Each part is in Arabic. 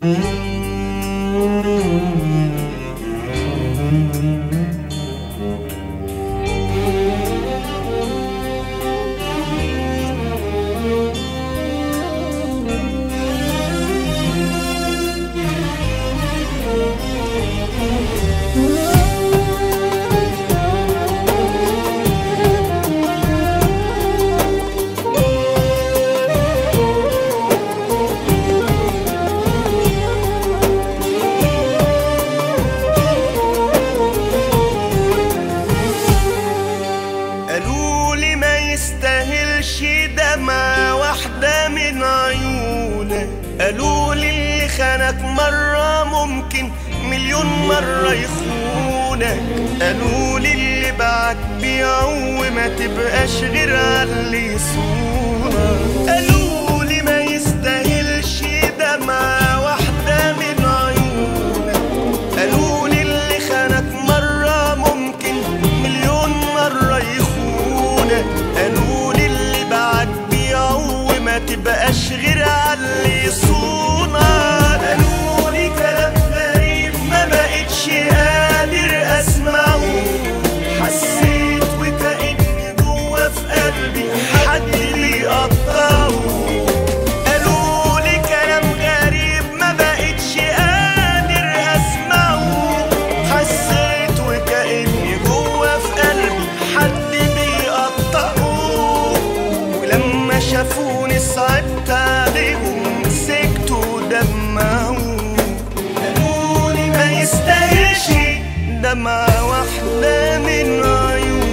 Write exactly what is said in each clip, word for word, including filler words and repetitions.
قالولي ما يستاهلش دمعة واحدة من عيونك، قالولي اللي خانك مرة ممكن مليون مرة يخونك، قالولي اللي باعك بيعه وما تبقاش غير عاللي يصونك، قالولي ما يستاهلش دمعة واحدة من عيونك، قالولي اللي خانك مرة ممكن مليون مرة يخونك، قالولي اللي باعك بيعه وما تبقاش غير عاللي يصونك، قالولي كلام غريب ما بقتش قادر اسمعه، حسيت وكأني جوا في قلبي حد بيقطعه، قالولي كلام غريب ما بقتش قادر اسمعه، حسيت وكأني جوا في قلبي حد بيقطعه، ولما شافوني صعبت عليهم مسكتوا دمعوا، قالولي ما يستاهلش دمعة واحدة من عيونك.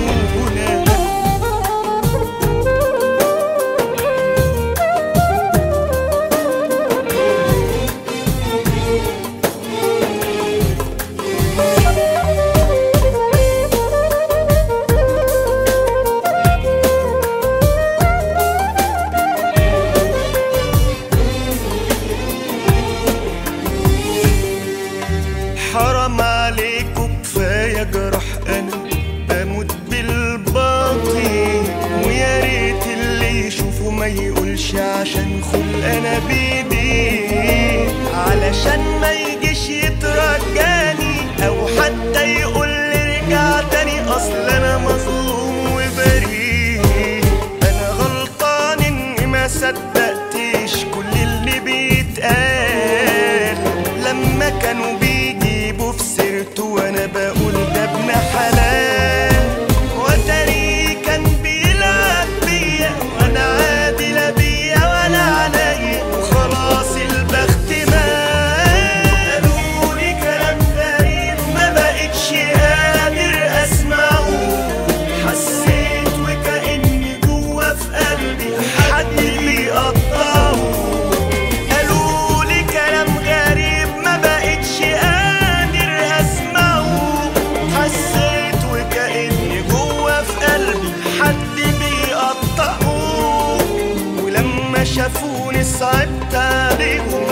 حرام عليكوا كفاية جرح أنا بموت بالباطل، ويا ريت اللي يشوفه ما يقولش عشان خلق أنا بإيدي، علشان ما يجيش يترجاني أو حتى يقول لي رجع تاني، أصل أنا مظلوم وبريء، أنا غلطان إني ما صدقتش كل اللي بيتقال، لما كانوا بيجيبوا في سيرته وانا بقول ده ابن حلال، وتاري كان بيلعب بيا وانا عادي لا بيا ولا عليا، وخلاص البخت مال، قالولي كلام غريب ما بقتش قادر اسمعه، حسيت وكأني جوا في قلبي حد بيقطعه، قالولي كلام غريب ما بقتش قادر اسمعه، حسيت وكأني جوا في قلبي حد بيقطعه، ولما شافوني صعبت عليهم